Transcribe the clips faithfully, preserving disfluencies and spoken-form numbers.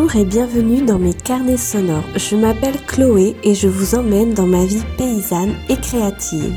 Bonjour et bienvenue dans mes carnets sonores. Je m'appelle Chloé et je vous emmène dans ma vie paysanne et créative.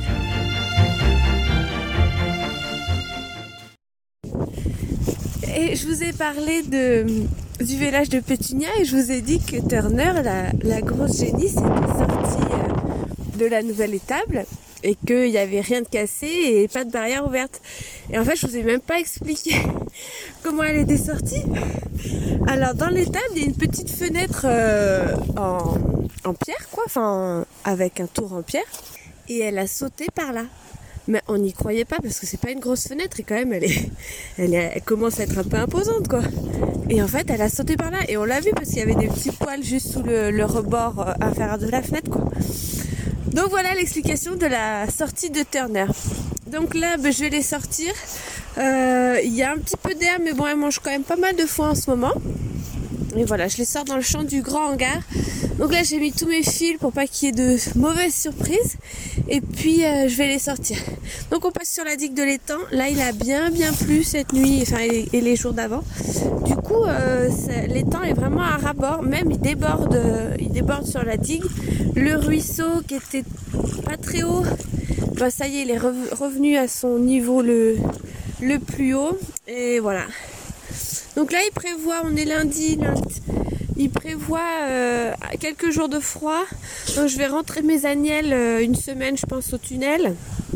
Et je vous ai parlé de, du village de Pétunia et je vous ai dit que Turner, la, la grosse génie, s'était sortie euh, de la nouvelle étable et qu'il n'y avait rien de cassé et pas de barrière ouverte. Et en fait, je vous ai même pas expliqué comment elle était sortie. Alors, dans l'étable, il y a une petite fenêtre euh, en, en pierre, quoi, enfin, avec un tour en pierre. Et elle a sauté par là. Mais on n'y croyait pas parce que c'est pas une grosse fenêtre et quand même, elle est, elle, est, elle commence à être un peu imposante, quoi. Et en fait, elle a sauté par là et on l'a vu parce qu'il y avait des petits poils juste sous le, le rebord euh, inférieur de la fenêtre, quoi. Donc voilà l'explication de la sortie de Turner. Donc là, ben, je vais les sortir. Euh, il y a un petit peu d'air, mais bon, elle mange quand même pas mal de foin en ce moment. Et voilà, je les sors dans le champ du grand hangar. Donc là, j'ai mis tous mes fils pour pas qu'il y ait de mauvaises surprises. Et puis, euh, je vais les sortir. Donc on passe sur la digue de l'étang. Là, il a bien bien plu cette nuit, enfin et, et les jours d'avant. Du coup, euh, l'étang est vraiment à ras-bord. Même, il déborde, euh, il déborde sur la digue. Le ruisseau qui était pas très haut, bah, ça y est, il est revenu à son niveau le, le plus haut. Et voilà. Donc là, il prévoit, on est lundi, lundi il prévoit euh, quelques jours de froid. Donc je vais rentrer mes agnelles euh, une semaine, je pense, au tunnel.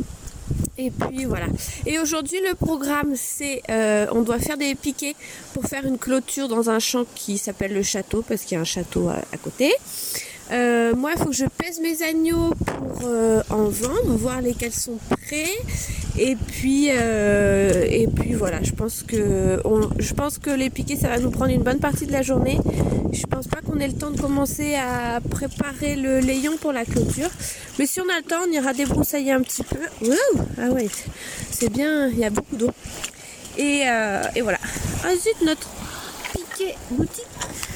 Et puis voilà. Et aujourd'hui, le programme, c'est euh, on doit faire des piquets pour faire une clôture dans un champ qui s'appelle le château, parce qu'il y a un château à, à côté. Euh, moi, il faut que je pèse mes agneaux pour euh, en vendre, voir lesquels sont prêts. Et puis, euh, et puis voilà. Je pense que, on, je pense que les piquets, ça va nous prendre une bonne partie de la journée. Je pense pas qu'on ait le temps de commencer à préparer le layon pour la clôture. Mais si on a le temps, on ira débroussailler un petit peu. Ouh, ah ouais, c'est bien. Il y a beaucoup d'eau. Et, euh, et voilà. Ah zut, notre piquet boutique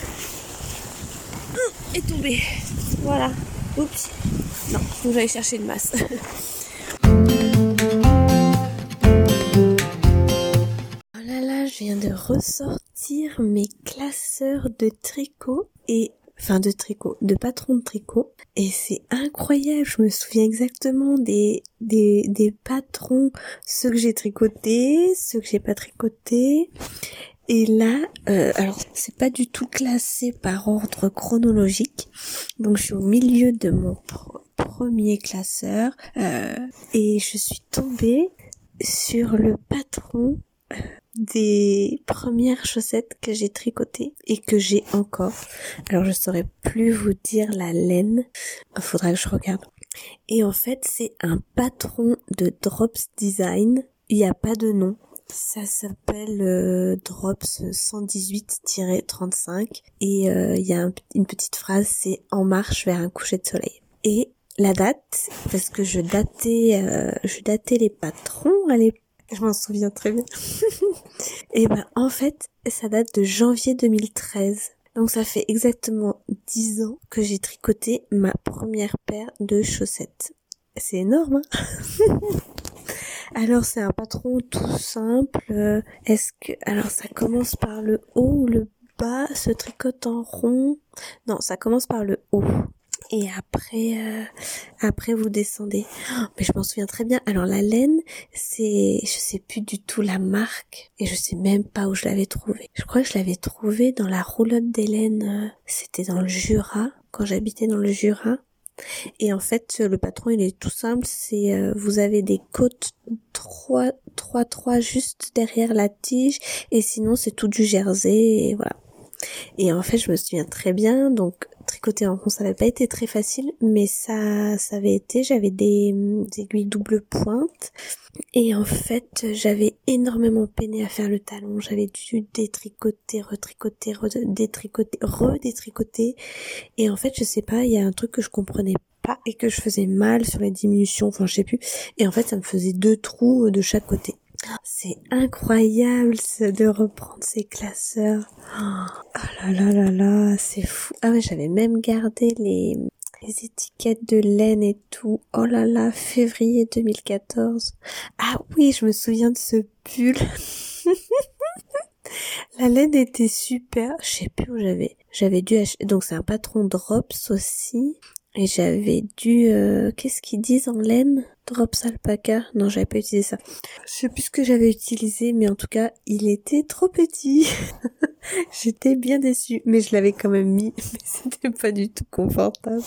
est tombé. Voilà. Oups. Non, faut que j'aille chercher une masse. Oh là là, je viens de ressortir mes classeurs de tricot et enfin de tricot, de patron de tricot et c'est incroyable. Je me souviens exactement des des des patrons, ceux que j'ai tricotés, ceux que j'ai pas tricotés. Et là, euh, alors c'est pas du tout classé par ordre chronologique, donc je suis au milieu de mon pr- premier classeur euh, et je suis tombée sur le patron euh, des premières chaussettes que j'ai tricotées et que j'ai encore. Alors je saurais plus vous dire la laine, il faudra que je regarde. Et en fait c'est un patron de Drops Design, il n'y a pas de nom. Ça s'appelle euh, Drops cent dix-huit trente-cinq et il euh, y a un, une petite phrase, c'est « En marche vers un coucher de soleil ». Et la date, parce que je datais, euh, je datais les patrons à l'époque, je m'en souviens très bien. Et ben en fait, ça date de janvier deux mille treize. Donc ça fait exactement dix ans que j'ai tricoté ma première paire de chaussettes. C'est énorme, hein. Alors c'est un patron tout simple. Est-ce que alors ça commence par le haut ou le bas, se tricote en rond? Non, ça commence par le haut. Et après euh, après vous descendez. Oh, mais je m'en souviens très bien. Alors la laine, c'est je sais plus du tout la marque et je sais même pas où je l'avais trouvée. Je crois que je l'avais trouvée dans la roulotte des laines, c'était dans le Jura, quand j'habitais dans le Jura. Et en fait, le patron, il est tout simple, c'est euh, vous avez des côtes trois trois trois juste derrière la tige et sinon c'est tout du jersey et voilà. Et en fait, je me souviens très bien, donc tricoter en rond, ça n'avait pas été très facile, mais ça ça avait été, j'avais des, des aiguilles double pointe et en fait, j'avais énormément peiné à faire le talon, j'avais dû détricoter, retricoter, redétricoter, redétricoter et en fait, je sais pas, il y a un truc que je comprenais pas et que je faisais mal sur les diminutions, enfin je sais plus, et en fait, ça me faisait deux trous de chaque côté. C'est incroyable de reprendre ces classeurs. Oh là là là là, c'est fou. Ah ouais, j'avais même gardé les, les étiquettes de laine et tout. Oh là là, février deux mille quatorze. Ah oui, je me souviens de ce pull. La laine était super. Je sais plus où j'avais. J'avais dû acheter. Donc c'est un patron Drops aussi. Et j'avais dû... Euh... Qu'est-ce qu'ils disent en laine? Drops alpaca? Non, j'avais pas utilisé ça. Je sais plus ce que j'avais utilisé, mais en tout cas, il était trop petit. J'étais bien déçue, mais je l'avais quand même mis. Mais c'était pas du tout confortable.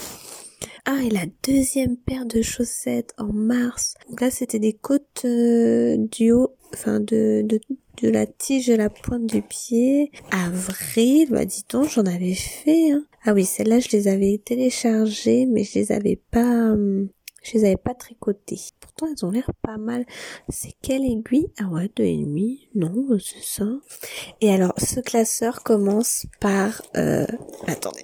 Ah, et la deuxième paire de chaussettes en mars. Donc là, c'était des côtes euh, du haut, enfin de, de de la tige à la pointe du pied. Avril, bah dis donc, j'en avais fait. Hein. Ah oui, celles-là, je les avais téléchargées, mais je les avais pas... Hum, je les avais pas tricotées. Pourtant, elles ont l'air pas mal. C'est quelle aiguille? Ah ouais, deux et demi. Non, c'est ça. Et alors, ce classeur commence par... Euh... Attendez.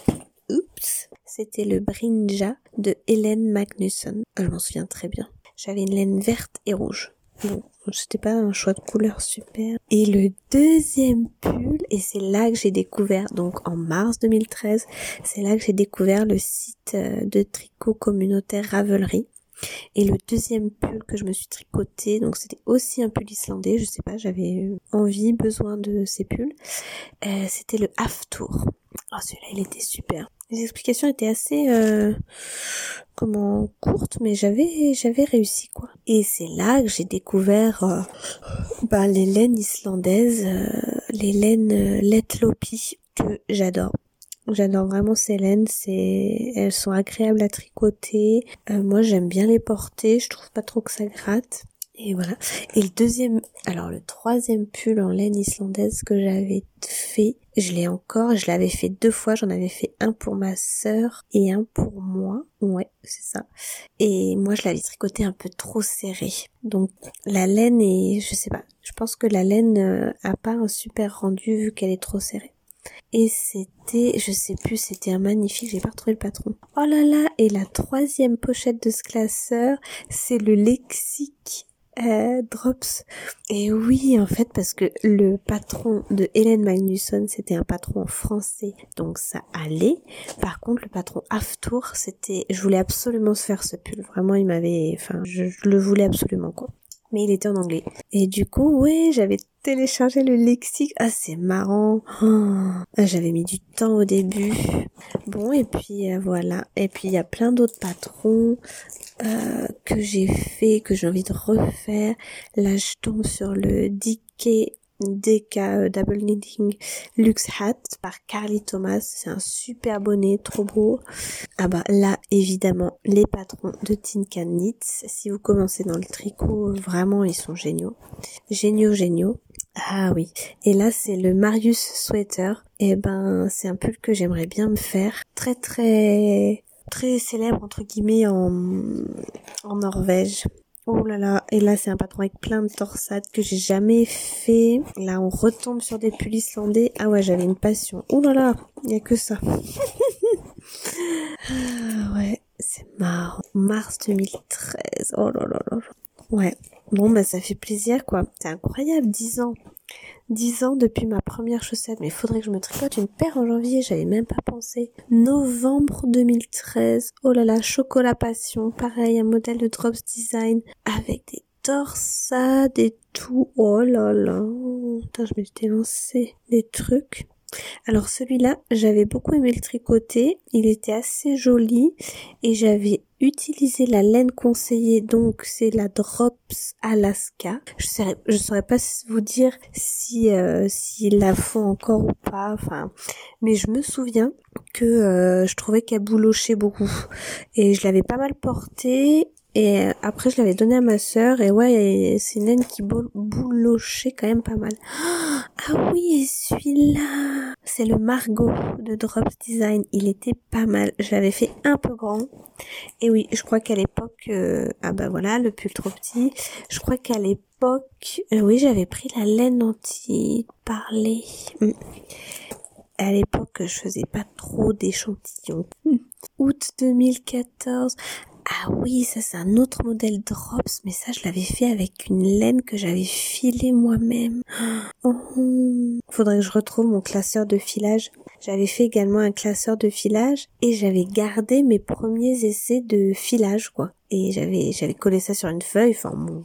Oups. C'était le Brinja de Hélène Magnusson. Je m'en souviens très bien. J'avais une laine verte et rouge. Bon, c'était pas un choix de couleur super. Et le deuxième pull, et c'est là que j'ai découvert, donc en mars deux mille treize, c'est là que j'ai découvert le site de tricot communautaire Ravelry. Et le deuxième pull que je me suis tricoté, donc c'était aussi un pull islandais, je sais pas, j'avais envie, besoin de ces pulls. Euh, c'était le Haftour. Oh, celui-là, il était super. Les explications étaient assez, euh, comment, courtes, mais j'avais, j'avais réussi, quoi. Et c'est là que j'ai découvert, euh, bah, les laines islandaises, euh, les laines euh, Letlopi, que j'adore. J'adore vraiment ces laines, c'est, elles sont agréables à tricoter. Euh, moi, j'aime bien les porter, je trouve pas trop que ça gratte. Et voilà. Et le deuxième, alors le troisième pull en laine islandaise que j'avais fait, je l'ai encore, je l'avais fait deux fois, j'en avais fait un pour ma sœur et un pour moi. Ouais, c'est ça. Et moi, je l'avais tricoté un peu trop serré. Donc, la laine est, je sais pas, je pense que la laine euh, a pas un super rendu vu qu'elle est trop serrée. Et c'était, je sais plus, c'était un magnifique, j'ai pas retrouvé le patron. Oh là là, et la troisième pochette de ce classeur, c'est le lexique euh, Drops. Et oui, en fait, parce que le patron de Hélène Magnusson, c'était un patron en français, donc ça allait. Par contre, le patron Haftour, c'était, je voulais absolument se faire ce pull. Vraiment, il m'avait, enfin, je, je le voulais absolument, quoi. Mais il était en anglais. Et du coup, ouais, j'avais téléchargé le lexique. Ah, c'est marrant. Oh, j'avais mis du temps au début. Bon, et puis euh, voilà. Et puis il y a plein d'autres patrons euh, que j'ai fait, que j'ai envie de refaire. Là, je tombe sur le D K D K euh, Double Knitting Luxe Hat par Carly Thomas. C'est un super bonnet, trop beau. Ah bah là, évidemment, les patrons de Tin Can Knits. Si vous commencez dans le tricot, vraiment, ils sont géniaux. Géniaux, géniaux. Ah oui. Et là, c'est le Marius Sweater. Et ben, c'est un pull que j'aimerais bien me faire. Très, très, très célèbre, entre guillemets, en, en Norvège. Oh là là, et là c'est un patron avec plein de torsades que j'ai jamais fait. Là on retombe sur des pulls islandais. Ah ouais, j'avais une passion. Oh là là, il y a que ça. Ah ouais, c'est marrant. Mars deux mille treize. Oh là là là. Ouais. Bon bah ça fait plaisir quoi. C'est incroyable, dix ans. dix ans depuis ma première chaussette. Mais faudrait que je me tricote une paire en janvier, j'avais même pas pensé. Novembre deux mille treize. Oh là là, Chocolat Passion. Pareil, un modèle de Drops Design avec des torsades et tout. Oh là là. Putain, je m'étais lancé des trucs. Alors celui-là, j'avais beaucoup aimé le tricoter, il était assez joli et j'avais utilisé la laine conseillée, donc c'est la Drops Alaska. Je saurais, je saurais pas vous dire si euh, s'ils la font encore ou pas, enfin, mais je me souviens que euh, je trouvais qu'elle boulochait beaucoup et je l'avais pas mal portée. Et après, je l'avais donné à ma sœur, et ouais, c'est une laine qui boulochait quand même pas mal. Ah oui, et celui-là, c'est le Margot de Drops Design. Il était pas mal. Je l'avais fait un peu grand. Et oui, je crois qu'à l'époque, euh, ah bah voilà, le pull trop petit. Je crois qu'à l'époque, euh, oui, j'avais pris la laine anti-parler. Hum. À l'époque, je faisais pas trop d'échantillons. Hum. Août deux mille quatorze. Ah oui, ça c'est un autre modèle Drops, mais ça je l'avais fait avec une laine que j'avais filée moi-même. Oh, faudrait que je retrouve mon classeur de filage. J'avais fait également un classeur de filage et j'avais gardé mes premiers essais de filage quoi. Et j'avais j'avais collé ça sur une feuille, enfin bon voilà.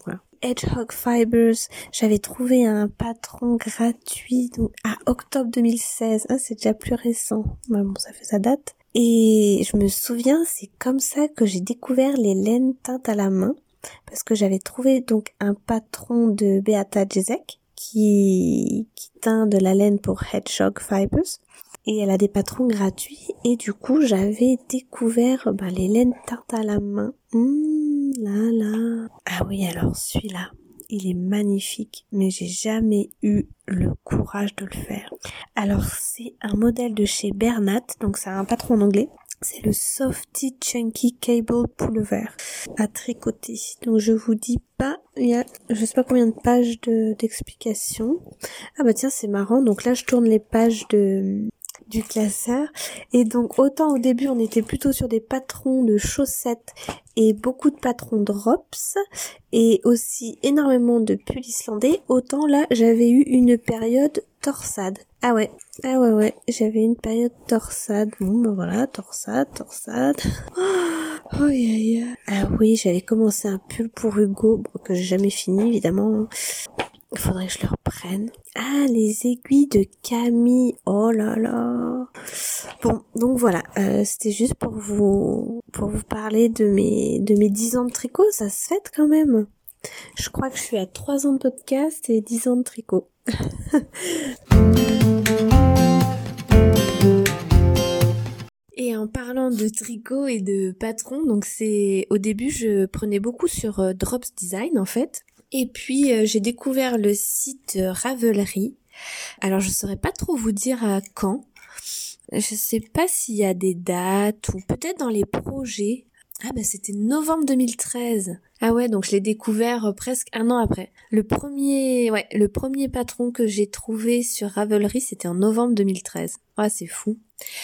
Hedgehog Fibers. J'avais trouvé un patron gratuit donc à octobre deux mille seize. Ah, c'est déjà plus récent. Bah bon, ça fait sa date. Et je me souviens, c'est comme ça que j'ai découvert les laines teintes à la main. Parce que j'avais trouvé donc un patron de Beata Jezek qui, qui teint de la laine pour Hedgehog Fibers. Et elle a des patrons gratuits. Et du coup, j'avais découvert ben, les laines teintes à la main. Mmh, là, là. Ah oui, alors celui-là, il est magnifique. Mais j'ai jamais eu le courage de le faire. Alors, c'est un modèle de chez Bernat. Donc, c'est un patron en anglais. C'est le Softy Chunky Cable Pullover à tricoter. Donc je vous dis pas, il y a je sais pas combien de pages de d'explications. Ah bah tiens, c'est marrant. Donc là je tourne les pages de du classeur et donc autant au début on était plutôt sur des patrons de chaussettes et beaucoup de patrons drops et aussi énormément de pulls islandais, autant là j'avais eu une période torsade. Ah ouais, ah ouais ouais, j'avais une période torsade. Bon ben voilà, torsade, torsade. Oh yeah, yeah. Ah oui, j'avais commencé un pull pour Hugo, bon, que j'ai jamais fini évidemment. Il faudrait que je le reprenne. Ah, les aiguilles de Camille. Oh là là. Bon, donc voilà, euh, c'était juste pour vous pour vous parler de mes de mes dix ans de tricot, ça se fête quand même. Je crois que je suis à trois ans de podcast et dix ans de tricot. Et en parlant de tricot et de patron, donc c'est au début je prenais beaucoup sur euh, Drops Design en fait. Et puis euh, j'ai découvert le site euh, Ravelry. Alors je saurais pas trop vous dire à quand. Je sais pas s'il y a des dates ou peut-être dans les projets. Ah bah c'était novembre deux mille treize. Ah ouais, donc je l'ai découvert euh, presque un an après. Le premier, ouais, le premier patron que j'ai trouvé sur Ravelry, c'était en novembre deux mille treize. Ah, c'est fou.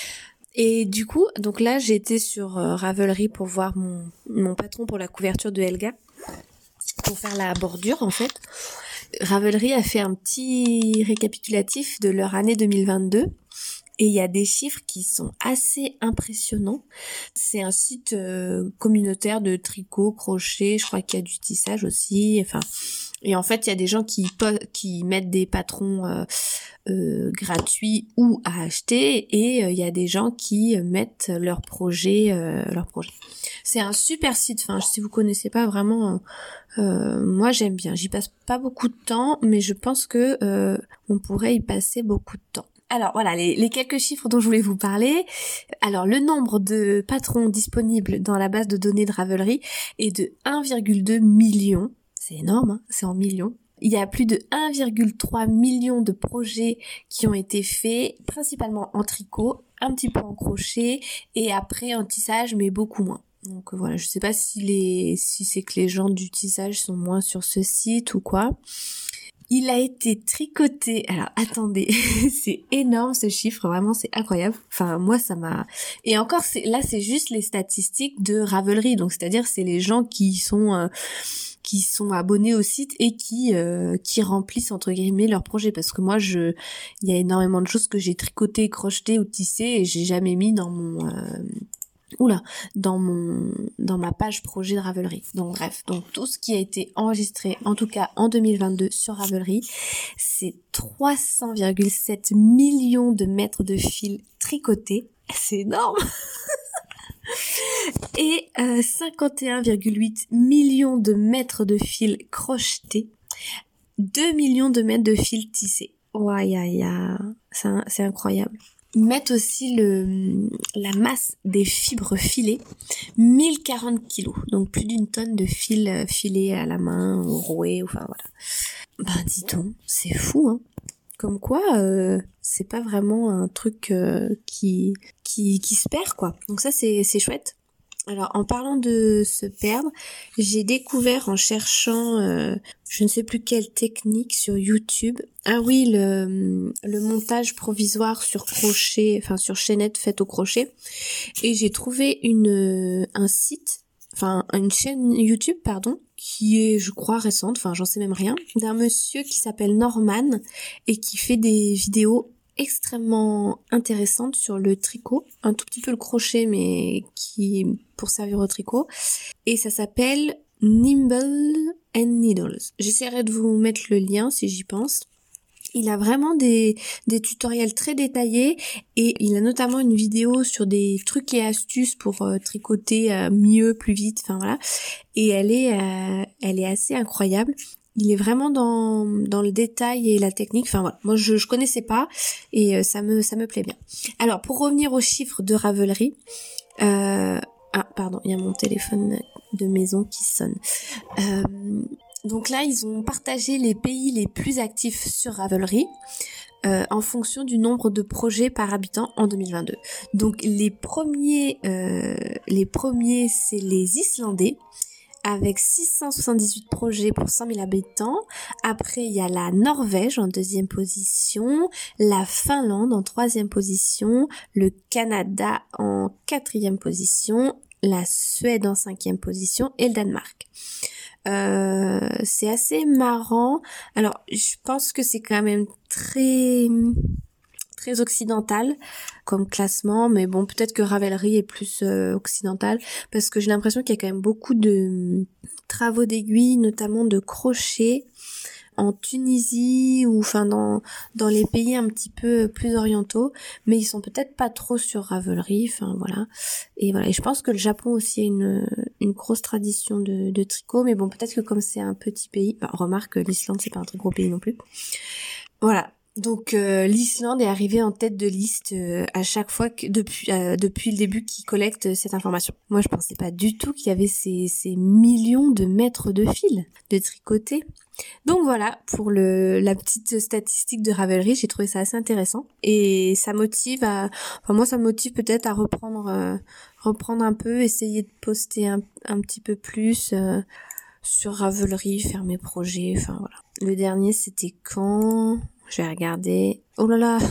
Et du coup, donc là, j'ai été sur euh, Ravelry pour voir mon mon patron pour la couverture de Helga, pour faire la bordure en fait. Ravelry a fait un petit récapitulatif de leur année deux mille vingt-deux. Et il y a des chiffres qui sont assez impressionnants. C'est un site euh, communautaire de tricot, crochet, je crois qu'il y a du tissage aussi. Enfin, et en fait, il y a des gens qui qui mettent des patrons euh, euh, gratuits ou à acheter, et euh, il y a des gens qui mettent leurs projets, euh, leurs projets. C'est un super site. Enfin, si vous connaissez pas vraiment, euh, moi j'aime bien. J'y passe pas beaucoup de temps, mais je pense que euh, on pourrait y passer beaucoup de temps. Alors voilà, les, les quelques chiffres dont je voulais vous parler. Alors le nombre de patrons disponibles dans la base de données de Ravelry est de un virgule deux million. C'est énorme, hein, c'est en millions. Il y a plus de un virgule trois million de projets qui ont été faits, principalement en tricot, un petit peu en crochet et après en tissage, mais beaucoup moins. Donc voilà, je sais pas si les si c'est que les gens du tissage sont moins sur ce site ou quoi. Il a été tricoté, alors attendez, c'est énorme ce chiffre, vraiment c'est incroyable. Enfin moi ça m'a... Et encore, c'est là c'est juste les statistiques de Ravelry, donc c'est-à-dire c'est les gens qui sont... Euh, qui sont abonnés au site et qui euh, qui remplissent entre guillemets leurs projets, parce que moi je il y a énormément de choses que j'ai tricotées, crochetées ou tissées et j'ai jamais mis dans mon euh, oula dans mon dans ma page projet de Ravelry. Donc bref, donc tout ce qui a été enregistré en tout cas en deux mille vingt-deux sur Ravelry, c'est trois cents virgule sept millions de mètres de fil tricotés. C'est énorme. Et euh, cinquante et un virgule huit millions de mètres de fil crochetés, deux millions de mètres de fil tissés. Ouais, ya, ya. C'est, c'est incroyable. Ils mettent aussi le la masse des fibres filées, mille quarante kilos, donc plus d'une tonne de fil filé à la main, ou roué, enfin voilà. Ben dis donc, c'est fou, hein. Comme quoi, euh, c'est pas vraiment un truc euh, qui qui qui se perd, quoi. Donc ça c'est c'est chouette. Alors en parlant de se perdre, j'ai découvert en cherchant euh, je ne sais plus quelle technique sur YouTube. Ah oui, le le montage provisoire sur crochet, enfin sur chaînette faite au crochet. Et j'ai trouvé une un site, enfin une chaîne YouTube pardon, qui est je crois récente, enfin j'en sais même rien, d'un monsieur qui s'appelle Norman et qui fait des vidéos extrêmement intéressante sur le tricot, un tout petit peu le crochet mais qui pour servir au tricot, et ça s'appelle Nimble and Needles. J'essaierai de vous mettre le lien si j'y pense. Il a vraiment des, des tutoriels très détaillés et il a notamment une vidéo sur des trucs et astuces pour euh, tricoter euh, mieux, plus vite, enfin voilà. Et elle est, euh, elle est assez incroyable. Il est vraiment dans, dans le détail et la technique. Enfin voilà, moi je, je connaissais pas et euh, ça me, ça me plaît bien. Alors pour revenir aux chiffres de Ravelry, euh, ah pardon, il y a mon téléphone de maison qui sonne. Euh, Donc là, ils ont partagé les pays les plus actifs sur Ravelry euh, en fonction du nombre de projets par habitant en deux mille vingt-deux. Donc les premiers, euh, les premiers, c'est les Islandais avec six cent soixante-dix-huit projets pour cent mille habitants. Après, il y a la Norvège en deuxième position, la Finlande en troisième position, le Canada en quatrième position, la Suède en cinquième position et le Danemark. Euh, c'est assez marrant. Alors, je pense que c'est quand même très très occidental comme classement, mais bon, peut-être que Ravelry est plus euh, occidental parce que j'ai l'impression qu'il y a quand même beaucoup de travaux d'aiguille, notamment de crochet en Tunisie ou enfin dans dans les pays un petit peu plus orientaux, mais ils sont peut-être pas trop sur Ravelry, enfin voilà. Et voilà, et je pense que le Japon aussi a une une grosse tradition de de tricot, mais bon, peut-être que comme c'est un petit pays, bah, remarque l'Islande c'est pas un très gros pays non plus. Voilà. Donc euh, l'Islande est arrivée en tête de liste euh, à chaque fois que depuis euh, depuis le début qu'ils collectent cette information. Moi je pensais pas du tout qu'il y avait ces ces millions de mètres de fil de tricotés. Donc voilà pour le la petite statistique de Ravelry, j'ai trouvé ça assez intéressant et ça motive à enfin moi ça me motive peut-être à reprendre euh, reprendre un peu, essayer de poster un un petit peu plus euh, sur Ravelry, faire mes projets, enfin voilà. Le dernier c'était quand je vais regarder. Oh là là.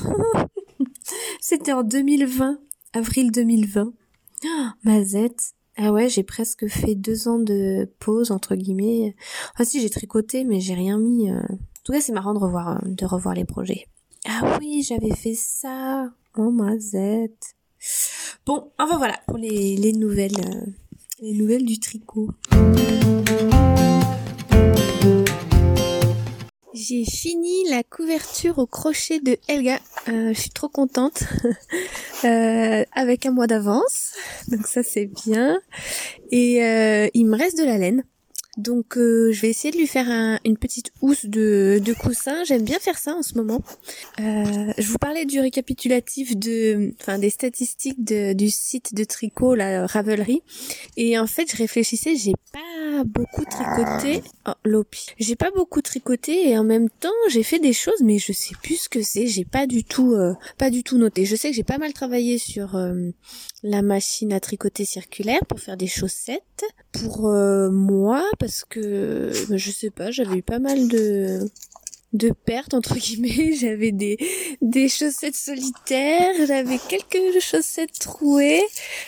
C'était en deux mille vingt, avril deux mille vingt. Oh, Mazette. Ah ouais, j'ai presque fait deux ans de pause entre guillemets. Enfin si, j'ai tricoté, mais j'ai rien mis. Euh... En tout cas, c'est marrant de revoir, de revoir les projets. Ah oui, j'avais fait ça. Oh Mazette. Bon, enfin voilà pour les les nouvelles, euh, les nouvelles du tricot. J'ai fini la couverture au crochet de Helga. Euh, je suis trop contente. euh, avec un mois d'avance. Donc ça c'est bien. Et euh, il me reste de la laine. Donc euh, je vais essayer de lui faire un, une petite housse de, de coussin. J'aime bien faire ça en ce moment. Euh, je vous parlais du récapitulatif de, enfin des statistiques de, du site de tricot, la Ravelry. Et en fait je réfléchissais, j'ai pas beaucoup tricoté. Oh, Lopi. J'ai pas beaucoup tricoté et en même temps j'ai fait des choses, mais je sais plus ce que c'est. J'ai pas du tout, euh, pas du tout noté. Je sais que j'ai pas mal travaillé sur euh, la machine à tricoter circulaire pour faire des chaussettes pour euh, moi parce que je sais pas, j'avais eu pas mal de de pertes entre guillemets, j'avais des des chaussettes solitaires, j'avais quelques chaussettes trouées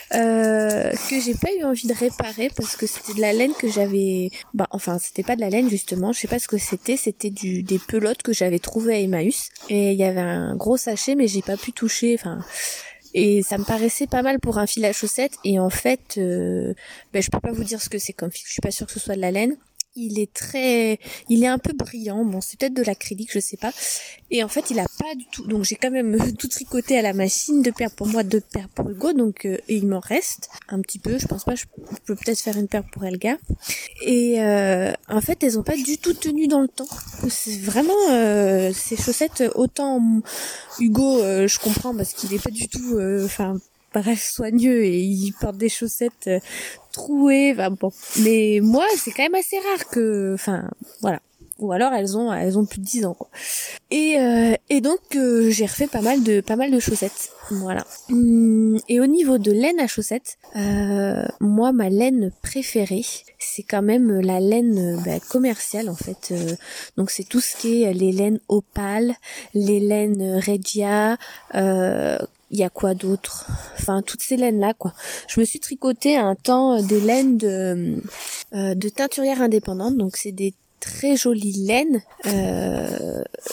euh, que j'ai pas eu envie de réparer parce que c'était de la laine que j'avais bah enfin c'était pas de la laine justement, je sais pas ce que c'était, c'était du des pelotes que j'avais trouvées à Emmaüs et il y avait un gros sachet mais j'ai pas pu toucher, enfin et ça me paraissait pas mal pour un fil à chaussettes et en fait euh, ben je peux pas vous dire ce que c'est comme fil, je suis pas sûre que ce soit de la laine. Il est très, il est un peu brillant. Bon, c'est peut-être de l'acrylique, je sais pas. Et en fait, il a pas du tout. Donc, j'ai quand même tout tricoté à la machine, deux paires pour moi, deux paires pour Hugo. Donc, euh, et il m'en reste un petit peu. Je pense pas. Je peux peut-être faire une paire pour Elga. Et euh, en fait, elles ont pas du tout tenu dans le temps. C'est vraiment euh, ces chaussettes. Autant Hugo, euh, je comprends parce qu'il est pas du tout. Enfin. Euh, bref, soigneux et il porte des chaussettes euh, trouées, enfin bon. Mais moi, c'est quand même assez rare que, enfin, voilà. Ou alors elles ont, elles ont plus de dix ans, quoi. Et euh, et donc euh, j'ai refait pas mal de, pas mal de chaussettes, voilà. Et au niveau de laine à chaussettes, euh, moi ma laine préférée, c'est quand même la laine bah, commerciale en fait. Euh, donc c'est tout ce qui est les laines opales, les laines Regia. Euh, Il y a quoi d'autre? Enfin, toutes ces laines-là, quoi. Je me suis tricoté un temps des laines de, euh, de teinturière indépendante. Donc, c'est des très jolies laines, euh,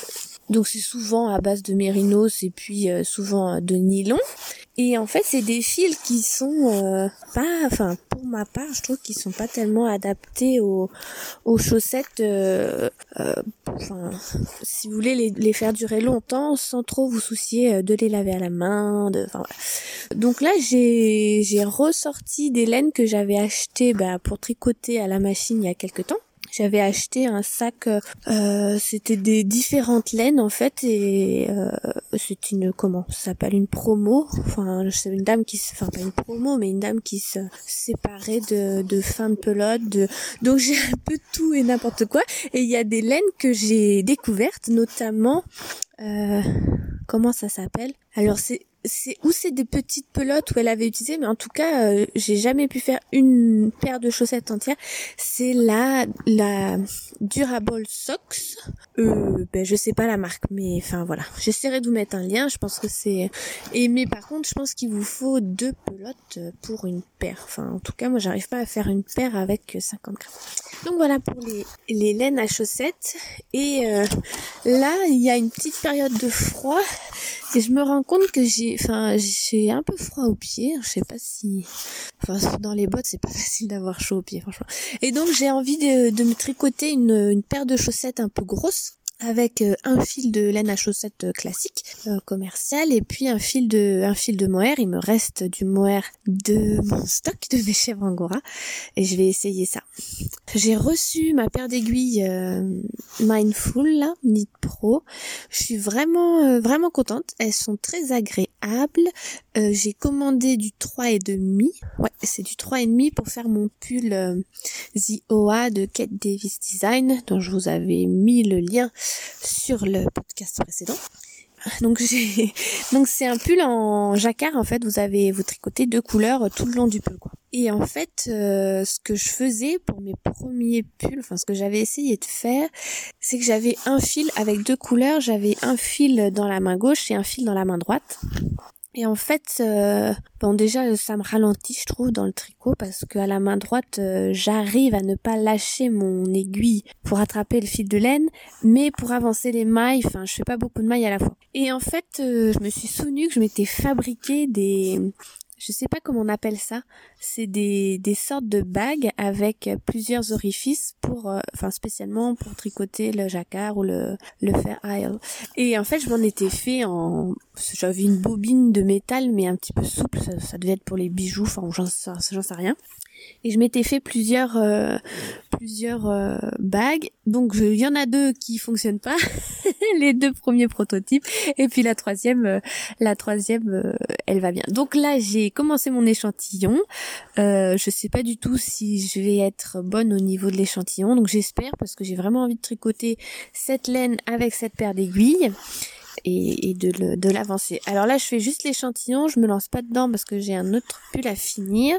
Donc c'est souvent à base de mérinos et puis euh, souvent de nylon. Et en fait, c'est des fils qui sont euh, pas, enfin pour ma part, je trouve qu'ils sont pas tellement adaptés aux, aux chaussettes. Euh, euh, enfin, si vous voulez les, les faire durer longtemps, sans trop vous soucier de les laver à la main. De, enfin, voilà. Donc là, j'ai j'ai ressorti des laines que j'avais achetées bah, pour tricoter à la machine il y a quelques temps. J'avais acheté un sac, euh, c'était des différentes laines en fait, et euh, c'est une, comment ça s'appelle, une promo, enfin c'est une dame qui se, enfin pas une promo, mais une dame qui se séparait de, de fin de pelote, de, donc j'ai un peu tout et n'importe quoi, et il y a des laines que j'ai découvertes, notamment, euh, comment ça s'appelle, alors c'est c'est ou c'est des petites pelotes où elle avait utilisé, mais en tout cas euh, j'ai jamais pu faire une paire de chaussettes entière. C'est la la Durable Socks, euh, ben je sais pas la marque, mais enfin voilà, j'essaierai de vous mettre un lien. Je pense que c'est, et mais par contre je pense qu'il vous faut deux pelotes pour une paire. Enfin en tout cas moi j'arrive pas à faire une paire avec cinquante grammes. Donc voilà pour les les laines à chaussettes. Et euh, là il y a une petite période de froid. Et je me rends compte que j'ai, enfin, j'ai un peu froid aux pieds. Je sais pas si, enfin, dans les bottes, c'est pas facile d'avoir chaud aux pieds, franchement. Et donc, j'ai envie de, de me tricoter une, une paire de chaussettes un peu grosses, avec euh, un fil de laine à chaussettes euh, classique, euh, commercial, et puis un fil de, un fil de mohair. Il me reste du mohair de mon stock de mes chèvres angora, et je vais essayer ça. J'ai reçu ma paire d'aiguilles euh, Mindful, là, Knit Pro. Je suis vraiment, euh, vraiment contente. Elles sont très agréables. Euh, j'ai commandé du trois et demi. Ouais, c'est du trois et demi pour faire mon pull euh, The O A de Kate Davis Design, dont je vous avais mis le lien sur le podcast précédent. Donc j'ai, donc c'est un pull en jacquard en fait. Vous avez, vous tricotez deux couleurs tout le long du pull quoi. Et en fait, euh, ce que je faisais pour mes premiers pulls, enfin ce que j'avais essayé de faire, c'est que j'avais un fil avec deux couleurs. J'avais un fil dans la main gauche et un fil dans la main droite. Et en fait, euh, bon déjà ça me ralentit je trouve dans le tricot parce que à la main droite euh, j'arrive à ne pas lâcher mon aiguille pour attraper le fil de laine, mais pour avancer les mailles, enfin je fais pas beaucoup de mailles à la fois. Et en fait, euh, je me suis souvenu que je m'étais fabriqué des, je sais pas comment on appelle ça, c'est des des sortes de bagues avec plusieurs orifices pour, euh, enfin spécialement pour tricoter le jacquard ou le le fer aisle. Et en fait, je m'en étais fait en, j'avais une bobine de métal mais un petit peu souple, ça, ça devait être pour les bijoux, enfin j'en sais, j'en sais rien. Et je m'étais fait plusieurs euh, plusieurs euh, bagues. Donc il y en a deux qui fonctionnent pas, les deux premiers prototypes, et puis la troisième euh, la troisième euh, elle va bien. Donc là, j'ai commencé mon échantillon. Euh je sais pas du tout si je vais être bonne au niveau de l'échantillon. Donc j'espère, parce que j'ai vraiment envie de tricoter cette laine avec cette paire d'aiguilles. Et, et de, le, de l'avancer. Alors là, je fais juste l'échantillon, je me lance pas dedans parce que j'ai un autre pull à finir.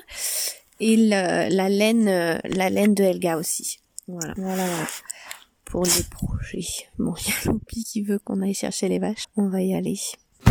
Et le, la laine, la laine de Helga aussi. Voilà, voilà, voilà. Pour les projets. Bon, il y a Loupi qui veut qu'on aille chercher les vaches. On va y aller.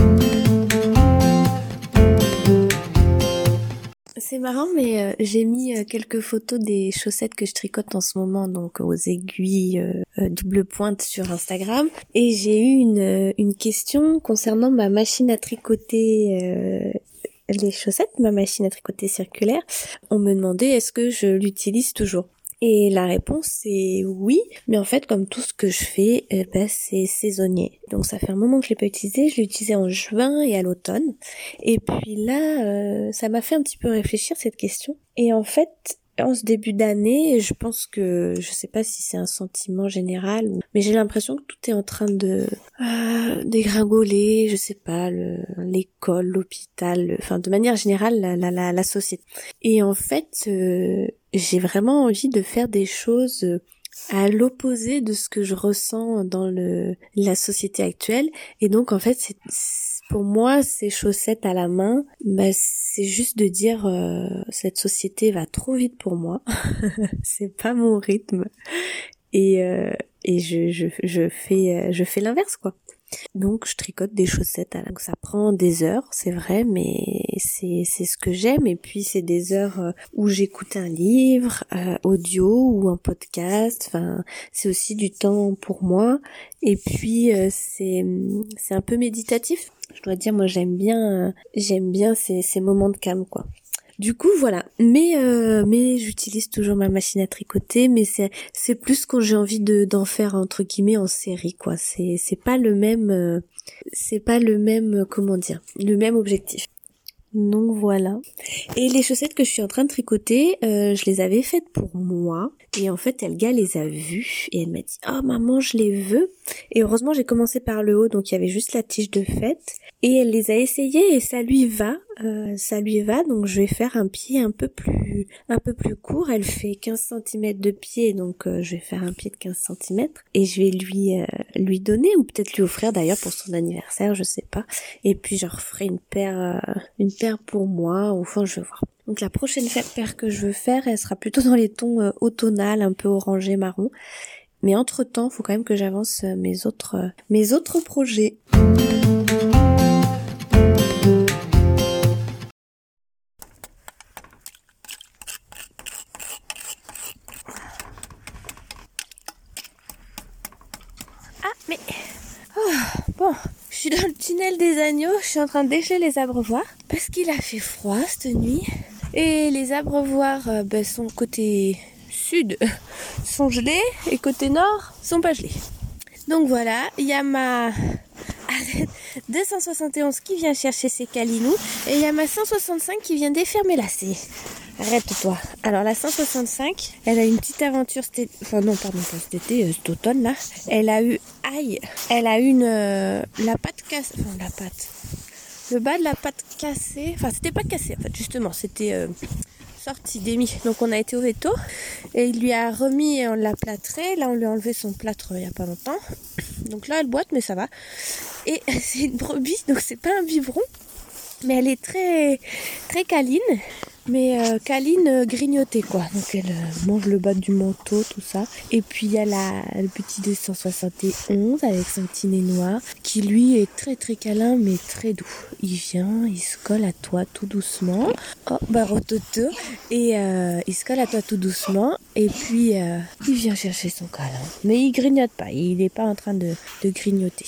C'est marrant, mais euh, j'ai mis euh, quelques photos des chaussettes que je tricote en ce moment, donc aux aiguilles euh, euh, double pointe sur Instagram. Et j'ai eu une, euh, une question concernant ma machine à tricoter euh, les chaussettes, ma machine à tricoter circulaire. On me demandait est-ce que je l'utilise toujours. Et la réponse c'est oui, mais en fait comme tout ce que je fais, euh, bah, c'est saisonnier. Donc ça fait un moment que je l'ai pas utilisé, je l'ai utilisé en juin et à l'automne. Et puis là, euh, ça m'a fait un petit peu réfléchir cette question. Et en fait, en ce début d'année, je pense que, je sais pas si c'est un sentiment général, ou... mais j'ai l'impression que tout est en train de euh, dégringoler, je sais pas, le, l'école, l'hôpital, le... enfin de manière générale la, la, la, la société. Et en fait, euh, j'ai vraiment envie de faire des choses à l'opposé de ce que je ressens dans le la société actuelle. Et donc en fait, c'est pour moi, ces chaussettes à la main, bah, c'est juste de dire euh, cette société va trop vite pour moi. C'est pas mon rythme. Et euh, et je je je fais je fais l'inverse quoi. Donc je tricote des chaussettes. Donc ça prend des heures, c'est vrai, mais c'est c'est ce que j'aime. Et puis c'est des heures où j'écoute un livre euh, audio ou un podcast. Enfin, c'est aussi du temps pour moi. Et puis euh, c'est c'est un peu méditatif. Je dois dire, moi j'aime bien euh, j'aime bien ces ces moments de calme, quoi. Du coup, voilà. Mais euh, mais j'utilise toujours ma machine à tricoter, mais c'est c'est plus quand j'ai envie de d'en faire entre guillemets en série, quoi. C'est c'est pas le même euh, c'est pas le même euh, comment dire, le même objectif. Donc voilà. Et les chaussettes que je suis en train de tricoter, euh, je les avais faites pour moi. Et en fait, Elga les a vues et elle m'a dit « Oh maman, je les veux !» Et heureusement, j'ai commencé par le haut, donc il y avait juste la tige de fête. Et elle les a essayées et ça lui va, euh, ça lui va. Donc je vais faire un pied un peu plus, un peu plus court. Elle fait quinze centimètres de pied, donc euh, je vais faire un pied de quinze centimètres. Et je vais lui, euh, lui donner ou peut-être lui offrir d'ailleurs pour son anniversaire, je sais pas. Et puis je referai une paire, euh, une paire pour moi. Enfin, je vais voir. Donc la prochaine paire que je veux faire, elle sera plutôt dans les tons euh, automnal, un peu orangé marron. Mais entre-temps, faut quand même que j'avance euh, mes autres euh, mes autres projets. Ah mais oh, bon, je suis dans le tunnel des agneaux, je suis en train de dégeler les abreuvoirs parce qu'il a fait froid cette nuit et les abreuvoirs euh, ben, sont côté sud sont gelés et côté nord sont pas gelés. Donc voilà, il y a ma arrête deux cent soixante et onze qui vient chercher ses calinous et il y a ma cent soixante-cinq qui vient défaire mes lacets. Arrête-toi. Alors la cent soixante-cinq, elle a une petite aventure cet été, enfin non pardon pas cet été, euh, cet automne là. Elle a eu, aïe, elle a eu une, euh, la patte cassée, enfin la patte, le bas de la patte cassée, enfin c'était pas cassé en fait justement, c'était euh, sorti d'émis. Donc on a été au veto et il lui a remis et on l'a plâtré. Là on lui a enlevé son plâtre il y a pas longtemps. Donc là elle boite mais ça va. Et c'est une brebis donc c'est pas un biberon. Mais elle est très très câline, mais euh, câline euh, grignotée quoi. Donc elle euh, mange le bas du manteau, tout ça. Et puis il y a la, le petit deux cent soixante et onze avec son petit nez noir, qui lui est très très câlin mais très doux. Il vient, il se colle à toi tout doucement. Oh bah rototo. Et euh, il se colle à toi tout doucement. Et puis euh, il vient chercher son câlin. Mais il grignote pas, il n'est pas en train de, de grignoter.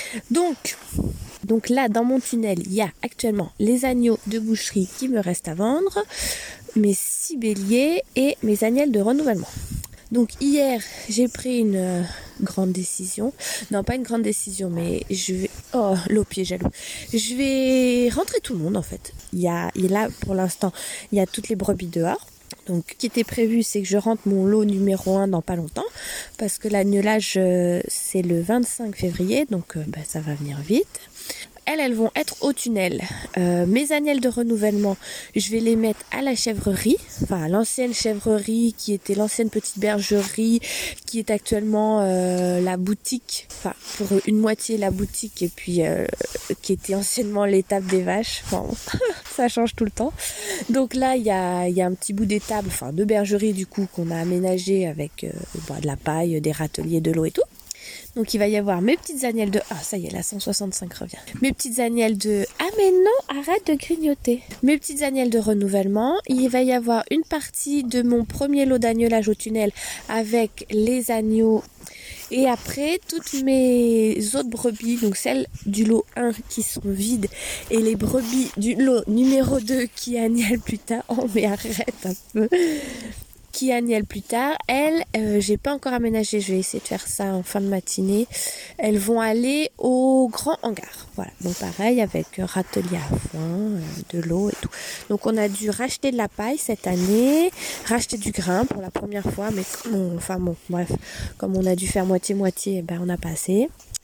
Donc, donc là, dans mon tunnel, il y a actuellement les agneaux de boucherie qui me restent à vendre, mes six béliers et mes agnelles de renouvellement. Donc hier, j'ai pris une euh, grande décision. Non, pas une grande décision, mais je vais... Oh, l'eau pied jaloux. Je vais rentrer tout le monde, en fait. Il y a, il y a là, pour l'instant, il y a toutes les brebis dehors. Donc, ce qui était prévu, c'est que je rentre mon lot numéro un dans pas longtemps, parce que l'agnelage, euh, c'est le vingt-cinq février, donc euh, bah, ça va venir vite. Elles, elles vont être au tunnel. Euh, mes agnelles de renouvellement, je vais les mettre à la chèvrerie, enfin à l'ancienne chèvrerie qui était l'ancienne petite bergerie, qui est actuellement euh, la boutique, enfin pour une moitié la boutique et puis euh, qui était anciennement l'étable des vaches. Enfin, ça change tout le temps. Donc là, il y a, y a un petit bout d'étable, enfin de bergerie du coup qu'on a aménagé avec euh, bah, de la paille, des râteliers, de l'eau et tout. Donc il va y avoir mes petites agnelles de... Ah ça y est, la cent soixante-cinq revient. Mes petites agnelles de... Ah mais non, arrête de grignoter. Mes petites agnelles de renouvellement. Il va y avoir une partie de mon premier lot d'agnelage au tunnel avec les agneaux. Et après, toutes mes autres brebis, donc celles du lot un qui sont vides et les brebis du lot numéro deux qui agnellent plus tard. Oh mais arrête un peu. Qui agnelle plus tard, elles, euh, j'ai pas encore aménagé, je vais essayer de faire ça en fin de matinée. Elles vont aller au grand hangar. Voilà, donc pareil avec râtelier à foin, euh, de l'eau et tout. Donc on a dû racheter de la paille cette année, racheter du grain pour la première fois, mais comme on, enfin bon, bref, comme on a dû faire moitié-moitié, ben on n'a pas assez.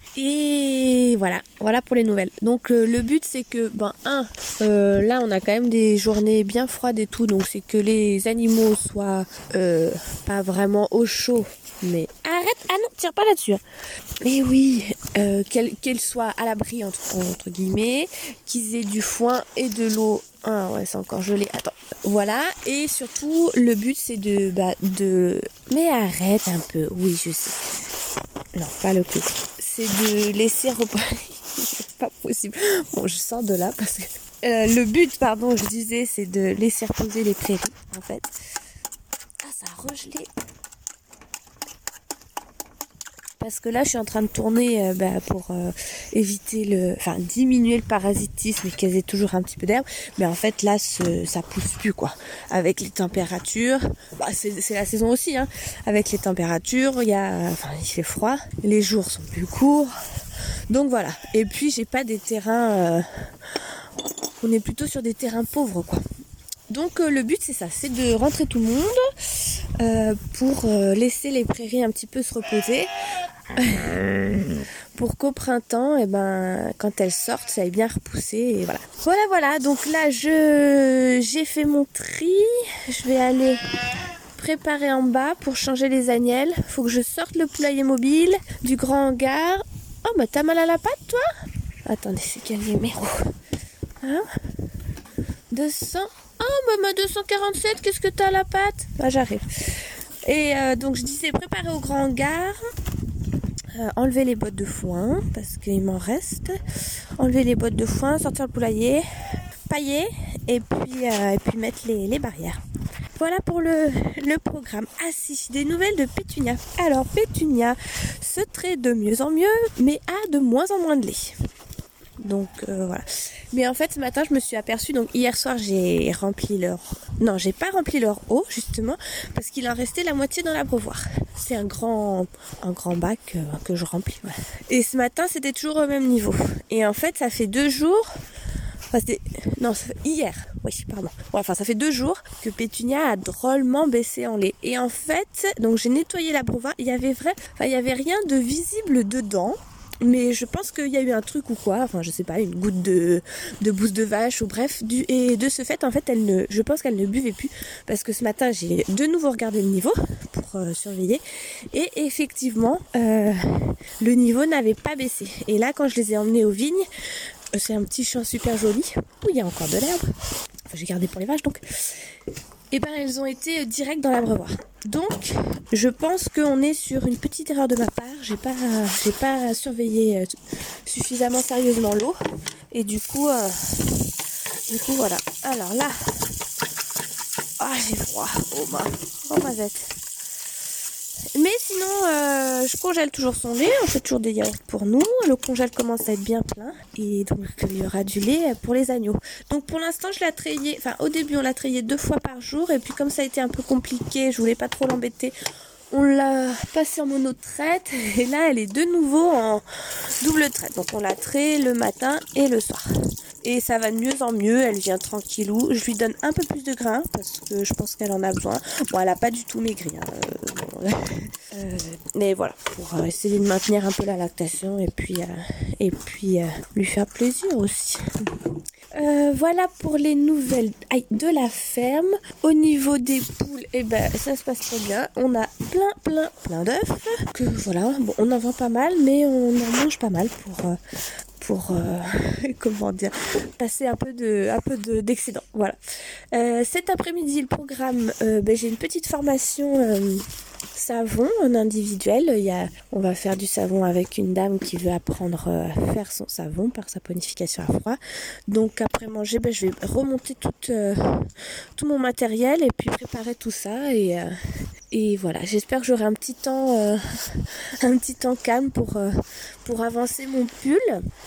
Et voilà, voilà pour les nouvelles. Donc euh, le but c'est que, ben un, euh, là on a quand même des journées bien froides et tout, donc c'est que les animaux soient euh, pas vraiment au chaud, mais arrête, ah non, tire pas là-dessus. Hein. Mais oui, euh, qu'elles qu'elles soient à l'abri entre, entre guillemets, qu'ils aient du foin et de l'eau. Ah ouais, c'est encore gelé. Attends, voilà. Et surtout, le but c'est de, bah, de. Mais arrête un peu. Oui, je sais. Non, pas le clou. C'est de laisser reposer. C'est pas possible. Bon, je sors de là parce que euh, le but, pardon, je disais, c'est de laisser reposer les prairies, en fait. Ah, ça a regelé. Parce que là, je suis en train de tourner euh, bah, pour euh, éviter le, enfin diminuer le parasitisme et qu'elles aient toujours un petit peu d'herbe. Mais en fait, là, ce, ça pousse plus quoi. Avec les températures, bah, c'est, c'est la saison aussi. Hein. Avec les températures, il y a, enfin, il fait froid. Les jours sont plus courts. Donc voilà. Et puis, j'ai pas des terrains. Euh, on est plutôt sur des terrains pauvres quoi. Donc euh, le but c'est ça, c'est de rentrer tout le monde euh, pour euh, laisser les prairies un petit peu se reposer pour qu'au printemps, eh ben, quand elles sortent, ça ait bien repoussé et voilà. Voilà voilà, donc là je j'ai fait mon tri, je vais aller préparer en bas pour changer les agnelles. Faut que je sorte le poulailler mobile du grand hangar. Oh bah t'as mal à la patte toi? Attendez, c'est quel numéro? Hein deux cents. Oh, maman, deux cent quarante-sept, qu'est-ce que t'as à la patte? Bah, j'arrive. Et euh, donc, je disais préparer au grand hangar, euh, enlever les bottes de foin, parce qu'il m'en reste, enlever les bottes de foin, sortir le poulailler, pailler, et puis, euh, et puis mettre les, les barrières. Voilà pour le, le programme. Ah si, des nouvelles de Pétunia. Alors, Pétunia se traite de mieux en mieux, mais a de moins en moins de lait. Donc euh, voilà. Mais en fait ce matin je me suis aperçue, donc hier soir j'ai rempli leur... Non j'ai pas rempli leur eau justement parce qu'il en restait la moitié dans l'abreuvoir. C'est un grand un grand bac euh, que je remplis. Ouais. Et ce matin c'était toujours au même niveau. Et en fait ça fait deux jours... Enfin c'était... Non, ça fait... hier. Oui, pardon. Bon, enfin ça fait deux jours que Pétunia a drôlement baissé en lait. Et en fait, donc j'ai nettoyé l'abreuvoir. Il y avait vrai... Enfin il y avait rien de visible dedans. Mais je pense qu'il y a eu un truc ou quoi, enfin je sais pas, une goutte de, de bouse de vache ou bref, du, et de ce fait en fait elle ne, je pense qu'elle ne buvait plus parce que ce matin j'ai de nouveau regardé le niveau pour euh, surveiller et effectivement euh, le niveau n'avait pas baissé. Et là quand je les ai emmenés aux vignes, euh, c'est un petit champ super joli où il y a encore de l'herbe, enfin j'ai gardé pour les vaches donc, et ben elles ont été direct dans l'abreuvoir. Donc, je pense qu'on est sur une petite erreur de ma part. J'ai pas, j'ai pas surveillé suffisamment sérieusement l'eau. Et du coup, euh, du coup, voilà. Alors là, ah, j'ai froid. Oh ma, oh ma zette. Mais sinon, euh, je congèle toujours son lait. On fait toujours des yaourts pour nous. Le congèle commence à être bien plein. Et donc, il y aura du lait pour les agneaux. Donc, pour l'instant, je l'ai trayé. Enfin, au début, on l'a trayé deux fois par jour. Et puis, comme ça a été un peu compliqué, je voulais pas trop l'embêter. On l'a passée en mono-traite. Et là, elle est de nouveau en double traite. Donc, on la traite le matin et le soir. Et ça va de mieux en mieux, elle vient tranquillou. Je lui donne un peu plus de grains parce que je pense qu'elle en a besoin. Bon, elle a pas du tout maigri. Hein. Euh, bon, euh, mais voilà, pour euh, essayer de maintenir un peu la lactation et puis, euh, et puis euh, lui faire plaisir aussi. Euh, voilà pour les nouvelles aïe, de la ferme. Au niveau des poules, eh ben, ça se passe très bien. On a plein, plein, plein d'œufs. Que voilà, bon, on en vend pas mal, mais on en mange pas mal pour... Euh, pour euh, comment dire, passer un peu de un peu de d'excédent. Voilà. Euh, cet après-midi le programme, euh, ben, j'ai une petite formation euh, savon en individuel. Il y a, on va faire du savon avec une dame qui veut apprendre euh, à faire son savon par saponification à froid. Donc après manger, ben, je vais remonter tout euh, tout mon matériel et puis préparer tout ça et euh, et voilà. J'espère que j'aurai un petit temps euh, un petit temps calme pour euh, pour avancer mon pull.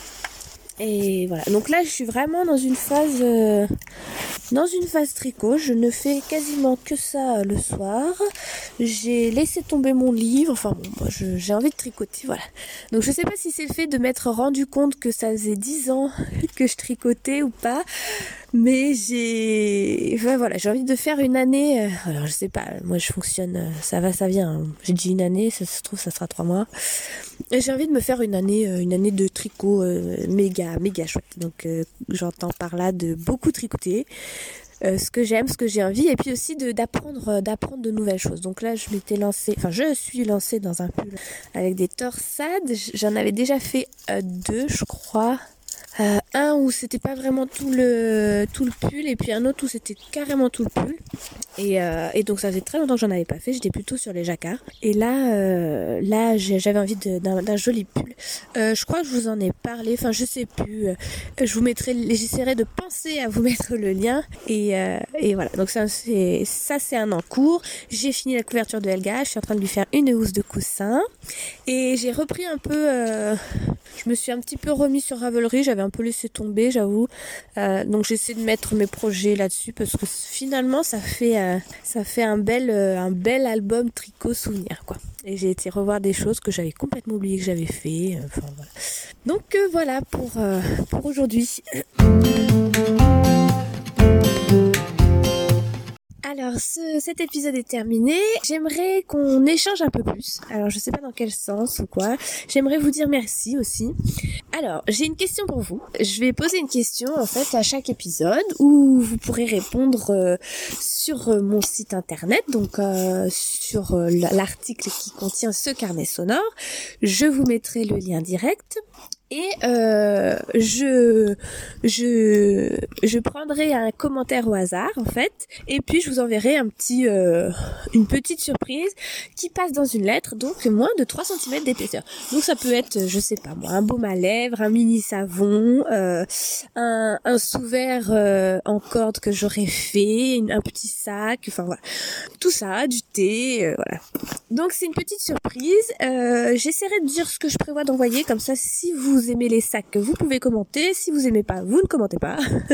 Et voilà, donc là je suis vraiment dans une phase euh, dans une phase tricot. Je ne fais quasiment que ça le soir. J'ai laissé tomber mon livre, enfin bon, moi je, j'ai envie de tricoter, voilà. Donc je sais pas si c'est le fait de m'être rendu compte que ça faisait dix ans que je tricotais ou pas, mais j'ai enfin, voilà, j'ai envie de faire une année, euh, alors je sais pas, moi je fonctionne, euh, ça va, ça vient, hein. J'ai dit une année, ça se trouve ça sera trois mois. Et j'ai envie de me faire une année, euh, une année de tricot euh, méga, méga chouette. Donc euh, j'entends par là de beaucoup tricoter. Euh, ce que j'aime, ce que j'ai envie, et puis aussi de d'apprendre d'apprendre de nouvelles choses. Donc là, je m'étais lancée, enfin je suis lancée dans un pull avec des torsades. J'en avais déjà fait euh, deux, je crois. Euh, un où c'était pas vraiment tout le tout le pull et puis un autre où c'était carrément tout le pull. Et, euh, et donc ça faisait très longtemps que j'en avais pas fait, j'étais plutôt sur les jacquards. Et là, euh, là j'avais envie de, d'un, d'un joli pull. Euh, je crois que je vous en ai parlé, enfin je sais plus. Euh, je vous mettrai, j'essaierai de penser à vous mettre le lien. Et, euh, et voilà, donc ça c'est, ça c'est un en cours. J'ai fini la couverture de Helga, je suis en train de lui faire une housse de coussin. Et j'ai repris un peu, euh, je me suis un petit peu remis sur Ravelry, j'avais un peu laissé tomber j'avoue. Euh, donc j'essaie de mettre mes projets là-dessus parce que finalement ça fait... Euh, ça fait un bel, euh, un bel album tricot souvenir quoi. Et j'ai été revoir des choses que j'avais complètement oublié que j'avais fait. Enfin voilà. Donc euh, voilà pour euh, pour aujourd'hui. Alors ce, cet épisode est terminé, j'aimerais qu'on échange un peu plus, alors je sais pas dans quel sens ou quoi, j'aimerais vous dire merci aussi. Alors j'ai une question pour vous, je vais poser une question en fait à chaque épisode où vous pourrez répondre euh, sur euh, mon site internet, donc euh, sur euh, l'article qui contient ce carnet sonore, je vous mettrai le lien direct. Et euh, je je je prendrai un commentaire au hasard en fait, et puis je vous enverrai un petit euh, une petite surprise qui passe dans une lettre, donc moins de trois centimètres d'épaisseur. Donc ça peut être, je sais pas moi, un baume à lèvres, un mini savon, euh, un un sous-verre euh, en corde que j'aurais fait, une, un petit sac, enfin voilà, tout ça, du thé, euh, voilà. Donc c'est une petite surprise. Euh, j'essaierai de dire ce que je prévois d'envoyer, comme ça si vous Vous aimez les sacs, vous pouvez commenter. Si vous aimez pas, vous ne commentez pas.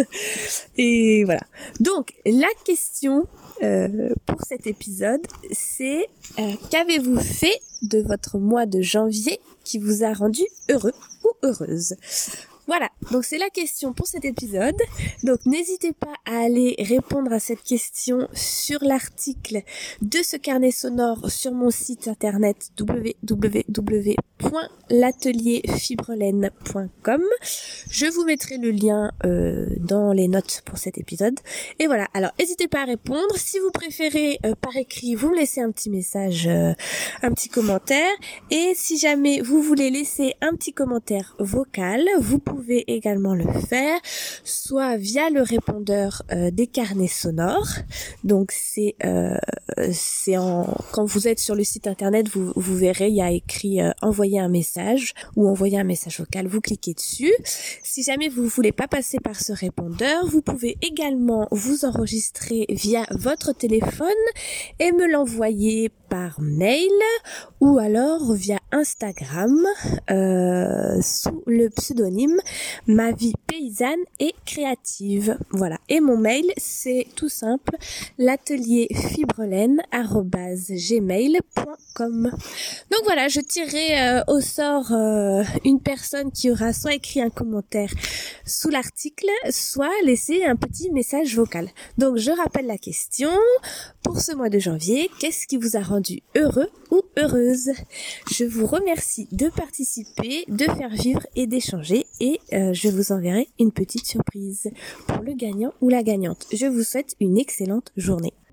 Et voilà. Donc, la question euh, pour cet épisode, c'est euh, qu'avez-vous fait de votre mois de janvier qui vous a rendu heureux ou heureuse ? Voilà, donc c'est la question pour cet épisode. Donc n'hésitez pas à aller répondre à cette question sur l'article de ce carnet sonore sur mon site internet w w w point l'atelier fibrelaine point com. Je vous mettrai le lien euh, dans les notes pour cet épisode. Et voilà, alors n'hésitez pas à répondre. Si vous préférez euh, par écrit, vous me laissez un petit message, euh, un petit commentaire. Et si jamais vous voulez laisser un petit commentaire vocal, vous pouvez Vous pouvez également le faire, soit via le répondeur euh, des carnets sonores. Donc c'est euh, c'est en quand vous êtes sur le site internet, vous vous verrez, il y a écrit euh, envoyer un message ou envoyer un message vocal. Vous cliquez dessus. Si jamais vous voulez pas passer par ce répondeur, vous pouvez également vous enregistrer via votre téléphone et me l'envoyer par mail ou alors via Instagram euh, sous le pseudonyme Ma vie paysanne et créative. Voilà. Et mon mail, c'est tout simple, l'atelier fibrelaine arobase gmail point com. Donc voilà, je tirerai euh, au sort euh, une personne qui aura soit écrit un commentaire sous l'article, soit laissé un petit message vocal. Donc je rappelle la question. Pour ce mois de janvier, qu'est-ce qui vous a rendu heureux ou heureuse ? Je vous remercie de participer, de faire vivre et d'échanger et euh, je vous enverrai une petite surprise pour le gagnant ou la gagnante. Je vous souhaite une excellente journée.